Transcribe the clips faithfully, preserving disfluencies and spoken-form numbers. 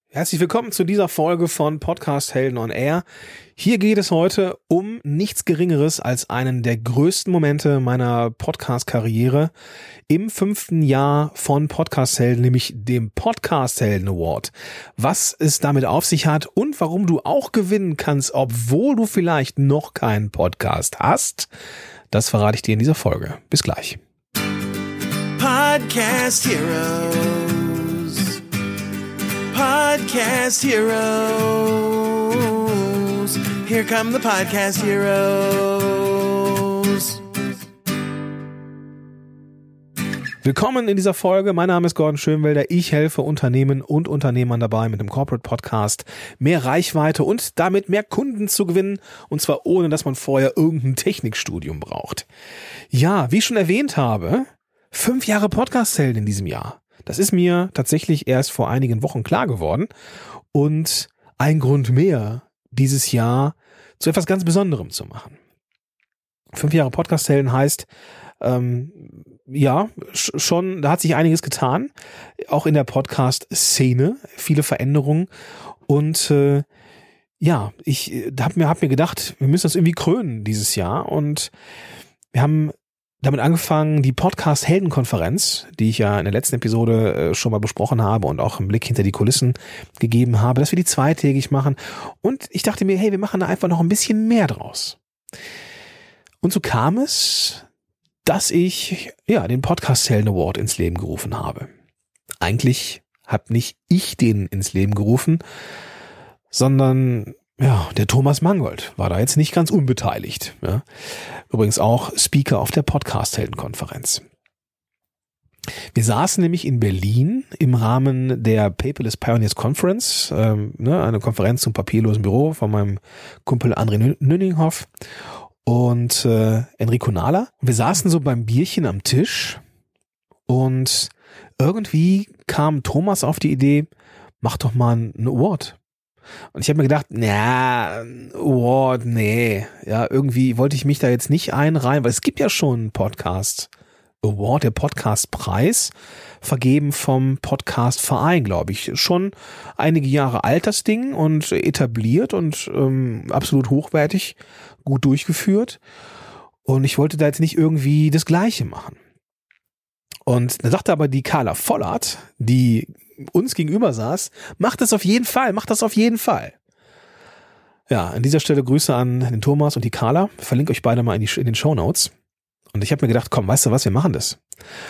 Herzlich willkommen zu dieser Folge von Podcast Helden on Air. Hier geht es heute um nichts Geringeres als einen der größten Momente meiner Podcast-Karriere im fünften Jahr von Podcast Helden, nämlich dem Podcast Helden Award. Was es damit auf sich hat und warum du auch gewinnen kannst, obwohl du vielleicht noch keinen Podcast hast, das verrate ich dir in dieser Folge. Bis gleich. Podcast Heroes. Podcast Heroes. Here come the Podcast Heroes. Willkommen in dieser Folge. Mein Name ist Gordon Schönwelder. Ich helfe Unternehmen und Unternehmern dabei, mit dem Corporate Podcast mehr Reichweite und damit mehr Kunden zu gewinnen. Und zwar ohne, dass man vorher irgendein Technikstudium braucht. Ja, wie ich schon erwähnt habe, fünf Jahre Podcast-Helden in diesem Jahr. Das ist mir tatsächlich erst vor einigen Wochen klar geworden und ein Grund mehr, dieses Jahr zu etwas ganz Besonderem zu machen. Fünf Jahre Podcast-Helden heißt, ähm, ja, schon, da hat sich einiges getan, auch in der Podcast-Szene, viele Veränderungen und äh, ja, ich habe mir, hab mir gedacht, wir müssen das irgendwie krönen dieses Jahr und wir haben damit angefangen, die Podcast-Helden-Konferenz, die ich ja in der letzten Episode äh, schon mal besprochen habe und auch einen Blick hinter die Kulissen gegeben habe, dass wir die zweitägig machen. Und ich dachte mir, hey, wir machen da einfach noch ein bisschen mehr draus. Und so kam es, dass ich ja den Podcast-Helden Award ins Leben gerufen habe. Eigentlich habe nicht ich den ins Leben gerufen, sondern ja, der Thomas Mangold war da jetzt nicht ganz unbeteiligt. Ja. Übrigens auch Speaker auf der Podcast-Helden-Konferenz. Wir saßen nämlich in Berlin im Rahmen der Paperless Pioneers Conference, ähm, ne, eine Konferenz zum papierlosen Büro von meinem Kumpel André Nünninghoff und äh, Enrico Nahler. Wir saßen so beim Bierchen am Tisch und irgendwie kam Thomas auf die Idee, mach doch mal einen Award. Und ich habe mir gedacht, na, Award, nee, ja, irgendwie wollte ich mich da jetzt nicht einreihen, weil es gibt ja schon einen Podcast Award, der Podcastpreis, vergeben vom Podcast-Verein, glaube ich. Schon einige Jahre alt das Ding und etabliert und ähm, absolut hochwertig, gut durchgeführt. Und ich wollte da jetzt nicht irgendwie das Gleiche machen. Und da sagte aber die Carla Vollert, die uns gegenüber saß, macht das auf jeden Fall, macht das auf jeden Fall. Ja, an dieser Stelle Grüße an den Thomas und die Carla. Verlinke euch beide mal in, die, in den Shownotes. Und ich habe mir gedacht, komm, weißt du was, wir machen das.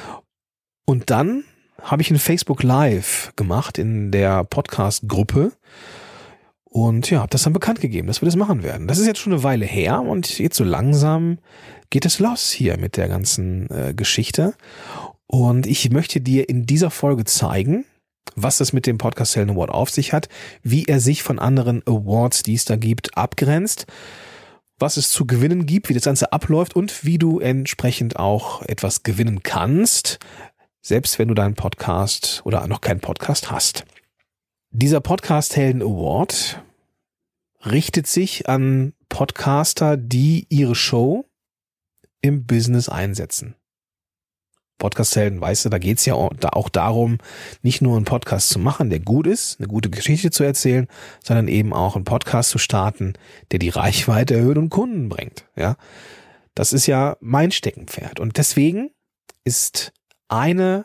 Und dann habe ich ein Facebook Live gemacht in der Podcast-Gruppe und ja, habe das dann bekannt gegeben, dass wir das machen werden. Das ist jetzt schon eine Weile her und jetzt so langsam geht es los hier mit der ganzen äh, Geschichte. Und ich möchte dir in dieser Folge zeigen, was das mit dem Podcast Helden Award auf sich hat, wie er sich von anderen Awards, die es da gibt, abgrenzt, was es zu gewinnen gibt, wie das Ganze abläuft und wie du entsprechend auch etwas gewinnen kannst, selbst wenn du deinen Podcast oder noch keinen Podcast hast. Dieser Podcast Helden Award richtet sich an Podcaster, die ihre Show im Business einsetzen. Podcast-Helden, weißt du, da geht's ja auch darum, nicht nur einen Podcast zu machen, der gut ist, eine gute Geschichte zu erzählen, sondern eben auch einen Podcast zu starten, der die Reichweite erhöht und Kunden bringt. Ja, das ist ja mein Steckenpferd. Und deswegen ist eine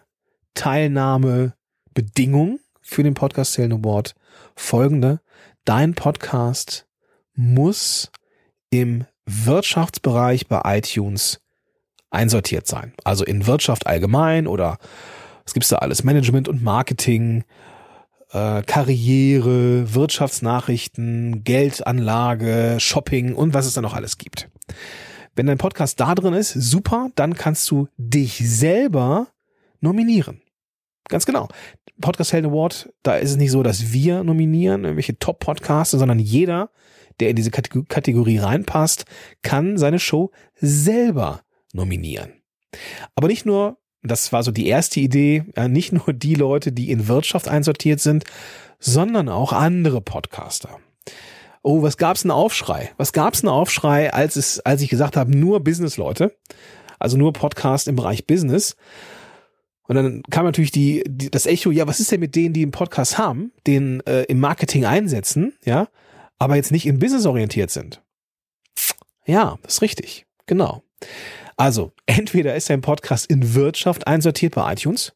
Teilnahmebedingung für den Podcast-Helden Award folgende: Dein Podcast muss im Wirtschaftsbereich bei iTunes einsortiert sein. Also in Wirtschaft allgemein oder was gibt's da alles? Management und Marketing, äh, Karriere, Wirtschaftsnachrichten, Geldanlage, Shopping und was es da noch alles gibt. Wenn dein Podcast da drin ist, super, dann kannst du dich selber nominieren. Ganz genau. Podcast Helden Award, da ist es nicht so, dass wir nominieren, irgendwelche Top-Podcaster, sondern jeder, der in diese Kategorie reinpasst, kann seine Show selber nominieren. Aber nicht nur, das war so die erste Idee, nicht nur die Leute, die in Wirtschaft einsortiert sind, sondern auch andere Podcaster. Oh, was gab's einen Aufschrei? Was gab's einen Aufschrei, als es, als ich gesagt habe, nur Business-Leute, also nur Podcast im Bereich Business. Und dann kam natürlich die, die das Echo, ja, was ist denn mit denen, die einen Podcast haben, den äh, im Marketing einsetzen, ja, aber jetzt nicht im Business orientiert sind? Ja, das ist richtig, genau. Also, entweder ist dein Podcast in Wirtschaft einsortiert bei iTunes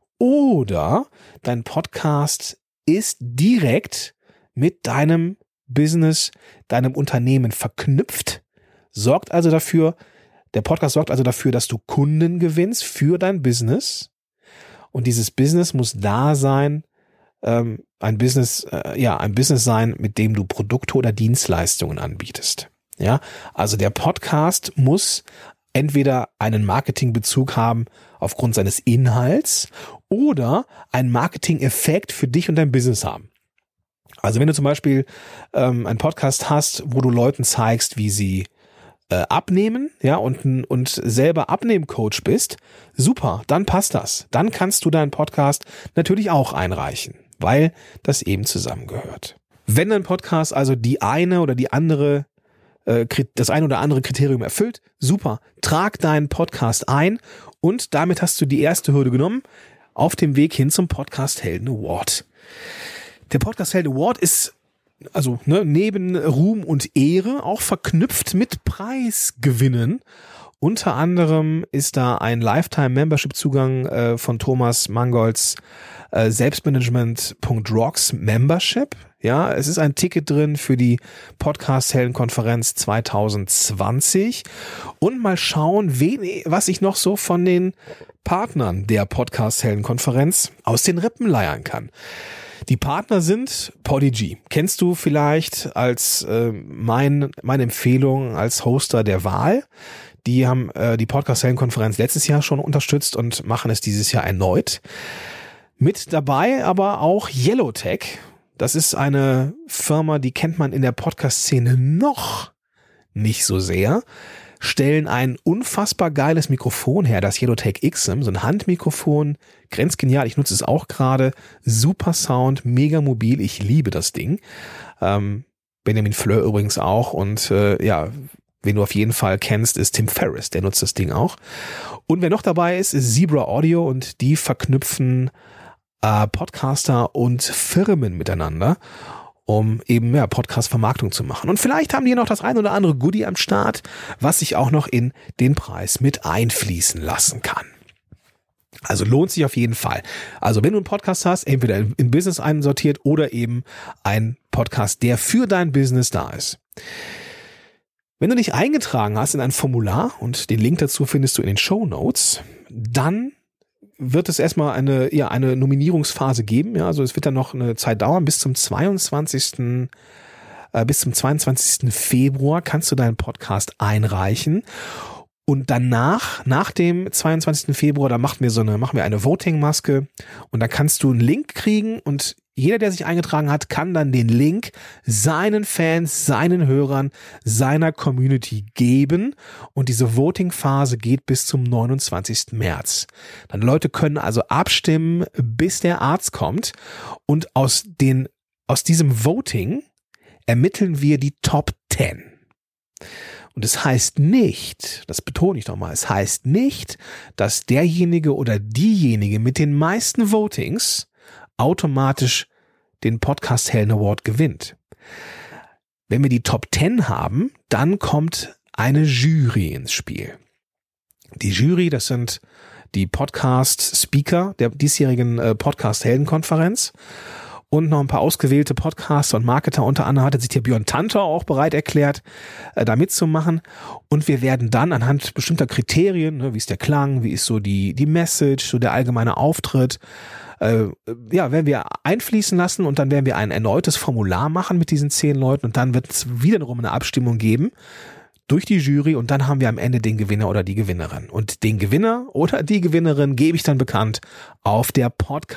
oder dein Podcast ist direkt mit deinem Business, deinem Unternehmen verknüpft, sorgt also dafür, der Podcast sorgt also dafür, dass du Kunden gewinnst für dein Business. Und dieses Business muss da sein, ähm, ein Business, äh, ja, ein Business sein, mit dem du Produkte oder Dienstleistungen anbietest. Ja, also der Podcast muss entweder einen Marketingbezug haben aufgrund seines Inhalts oder einen Marketing-Effekt für dich und dein Business haben. Also wenn du zum Beispiel ähm, einen Podcast hast, wo du Leuten zeigst, wie sie äh, abnehmen, ja, und, und selber Abnehmcoach bist, super, dann passt das. Dann kannst du deinen Podcast natürlich auch einreichen, weil das eben zusammengehört. Wenn dein Podcast also die eine oder die andere äh, das ein oder andere Kriterium erfüllt, super, trag deinen Podcast ein und damit hast du die erste Hürde genommen auf dem Weg hin zum Podcast Helden Award. Der Podcast Helden Award ist also ne, neben Ruhm und Ehre auch verknüpft mit Preisgewinnen. Unter anderem ist da ein Lifetime-Membership-Zugang äh, von Thomas Mangolds äh, Selbstmanagement Punkt rocks Membership. Ja, es ist ein Ticket drin für die Podcast-Helden-Konferenz zwanzig zwanzig. Und mal schauen, wen, was ich noch so von den Partnern der Podcast-Helden-Konferenz aus den Rippen leiern kann. Die Partner sind Podigy. Kennst du vielleicht als äh, mein, meine Empfehlung als Hoster der Wahl. Die haben äh, die Podcast-Helden-Konferenz letztes Jahr schon unterstützt und machen es dieses Jahr erneut. Mit dabei aber auch Yellowtech. Das ist eine Firma, die kennt man in der Podcast-Szene noch nicht so sehr. Stellen ein unfassbar geiles Mikrofon her, das Yellowtech X M, so ein Handmikrofon, grenzgenial, ich nutze es auch gerade, super Sound, mega mobil, ich liebe das Ding. Ähm, Benjamin Fleur übrigens auch und äh, ja, wen du auf jeden Fall kennst, ist Tim Ferriss, der nutzt das Ding auch. Und wer noch dabei ist, ist Zebra Audio und die verknüpfen äh, Podcaster und Firmen miteinander, um eben ja, Podcast-Vermarktung zu machen. Und vielleicht haben die noch das ein oder andere Goodie am Start, was sich auch noch in den Preis mit einfließen lassen kann. Also lohnt sich auf jeden Fall. Also wenn du einen Podcast hast, entweder in Business einsortiert oder eben ein Podcast, der für dein Business da ist. Wenn du dich eingetragen hast in ein Formular und den Link dazu findest du in den Shownotes, dann wird es erstmal eine, ja, eine Nominierungsphase geben. Ja, also es wird dann noch eine Zeit dauern. Bis zum zweiundzwanzigsten Äh, bis zum zweiundzwanzigsten Februar kannst du deinen Podcast einreichen. Und danach, nach dem zweiundzwanzigsten Februar, da machen wir so eine, machen wir eine Voting-Maske und da kannst du einen Link kriegen und jeder, der sich eingetragen hat, kann dann den Link seinen Fans, seinen Hörern, seiner Community geben und diese Voting-Phase geht bis zum neunundzwanzigsten März. Dann Leute können also abstimmen, bis der Arzt kommt und aus den, aus diesem Voting ermitteln wir die Top zehn. Und es heißt nicht, das betone ich nochmal, es heißt nicht, dass derjenige oder diejenige mit den meisten Votings automatisch den Podcast Helden Award gewinnt. Wenn wir die Top zehn haben, dann kommt eine Jury ins Spiel. Die Jury, das sind die Podcast-Speaker der diesjährigen äh, Podcast Helden Konferenz. Und noch ein paar ausgewählte Podcaster und Marketer. Unter anderem hatte sich der Björn Tantor auch bereit erklärt, äh, da mitzumachen. Und wir werden dann anhand bestimmter Kriterien, ne, wie ist der Klang, wie ist so die die Message, so der allgemeine Auftritt, äh, ja, werden wir einfließen lassen und dann werden wir ein erneutes Formular machen mit diesen zehn Leuten und dann wird es wiederum eine Abstimmung geben durch die Jury und dann haben wir am Ende den Gewinner oder die Gewinnerin. Und den Gewinner oder die Gewinnerin gebe ich dann bekannt auf der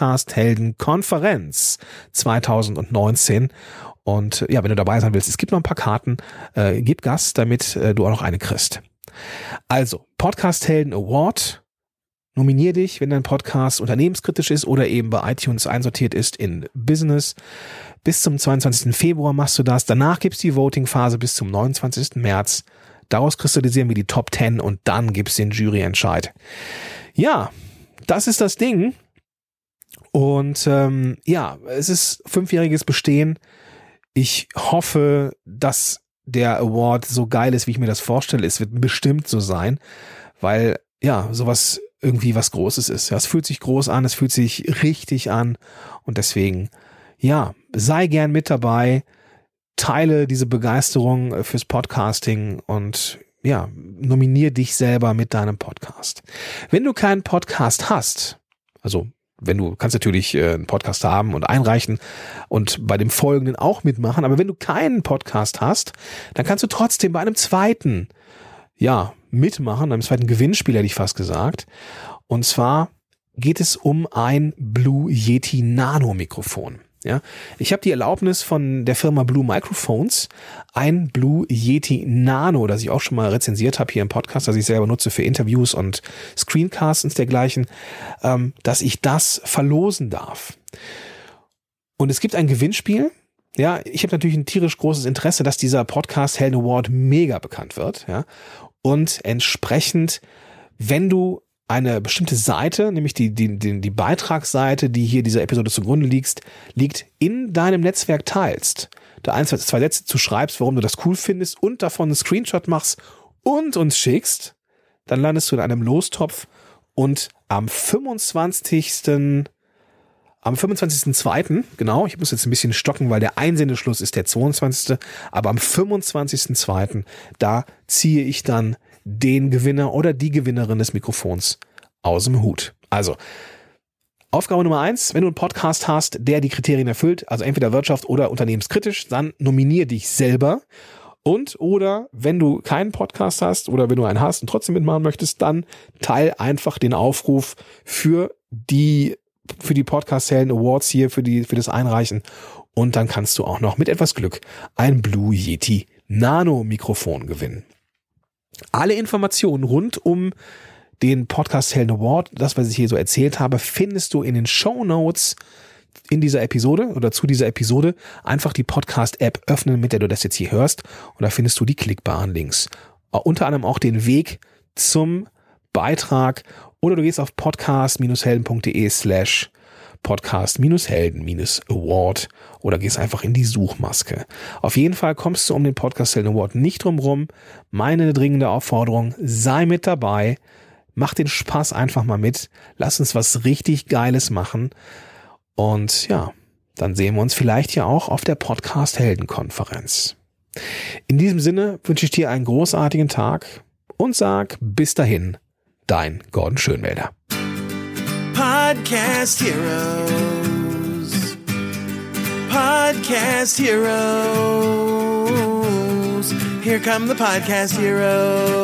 Podcast-Helden-Konferenz zwanzig neunzehn. Und ja, wenn du dabei sein willst, es gibt noch ein paar Karten, äh, gib Gas, damit äh, du auch noch eine kriegst. Also, Podcast-Helden Award, nominier dich, wenn dein Podcast unternehmenskritisch ist oder eben bei iTunes einsortiert ist in Business. Bis zum zweiundzwanzigsten Februar machst du das. Danach gibt's die Voting-Phase bis zum neunundzwanzigsten März. Daraus kristallisieren wir die Top zehn und dann gibt's den Juryentscheid. Ja, das ist das Ding. Und ähm, ja, es ist fünfjähriges Bestehen. Ich hoffe, dass der Award so geil ist, wie ich mir das vorstelle. Es wird bestimmt so sein, weil ja, sowas irgendwie was Großes ist. Ja, es fühlt sich groß an, es fühlt sich richtig an und deswegen, ja, sei gern mit dabei, teile diese Begeisterung fürs Podcasting und ja, nominier dich selber mit deinem Podcast. Wenn du keinen Podcast hast, also wenn du kannst natürlich äh, einen Podcast haben und einreichen und bei dem folgenden auch mitmachen, aber wenn du keinen Podcast hast, dann kannst du trotzdem bei einem zweiten, ja, mitmachen, einem zweiten Gewinnspiel hätte ich fast gesagt. Und zwar geht es um ein Blue Yeti Nano Mikrofon. Ja, ich habe die Erlaubnis von der Firma Blue Microphones, ein Blue Yeti Nano, das ich auch schon mal rezensiert habe hier im Podcast, das ich selber nutze für Interviews und Screencasts und dergleichen, ähm, dass ich das verlosen darf. Und es gibt ein Gewinnspiel. Ja, ich habe natürlich ein tierisch großes Interesse, dass dieser Podcast Helden Award mega bekannt wird. Ja, und entsprechend, wenn du eine bestimmte Seite, nämlich die, die, die, die Beitragsseite, die hier dieser Episode zugrunde liegt, liegt, in deinem Netzwerk teilst, da ein, zwei, zwei Sätze zu schreibst, warum du das cool findest und davon einen Screenshot machst und uns schickst, dann landest du in einem Lostopf und am fünfundzwanzigsten Am fünfundzwanzigsten zweiten genau, ich muss jetzt ein bisschen stocken, weil der Einsendeschluss ist der zweiundzwanzigste Aber am fünfundzwanzigsten zweiten da ziehe ich dann den Gewinner oder die Gewinnerin des Mikrofons aus dem Hut. Also, Aufgabe Nummer eins, wenn du einen Podcast hast, der die Kriterien erfüllt, also entweder wirtschafts- oder unternehmenskritisch, dann nominier dich selber. Und oder wenn du keinen Podcast hast oder wenn du einen hast und trotzdem mitmachen möchtest, dann teil einfach den Aufruf für die für die Podcast Helden Awards hier, für die für das Einreichen. Und dann kannst du auch noch mit etwas Glück ein Blue Yeti Nano Mikrofon gewinnen. Alle Informationen rund um den Podcast Helden Award, das, was ich hier so erzählt habe, findest du in den Shownotes in dieser Episode oder zu dieser Episode. Einfach die Podcast-App öffnen, mit der du das jetzt hier hörst, und da findest du die klickbaren Links. Unter anderem auch den Weg zum Beitrag, oder du gehst auf podcast-helden.de slash podcast-helden-award oder gehst einfach in die Suchmaske. Auf jeden Fall kommst du um den Podcast Helden Award nicht drum rum. Meine dringende Aufforderung, sei mit dabei, mach den Spaß einfach mal mit, lass uns was richtig Geiles machen und ja, dann sehen wir uns vielleicht ja auch auf der Podcast Helden Konferenz. In diesem Sinne wünsche ich dir einen großartigen Tag und sag bis dahin, dein Gordon Schönwälder. Podcast Heroes. Podcast Heroes. Here come the Podcast Heroes.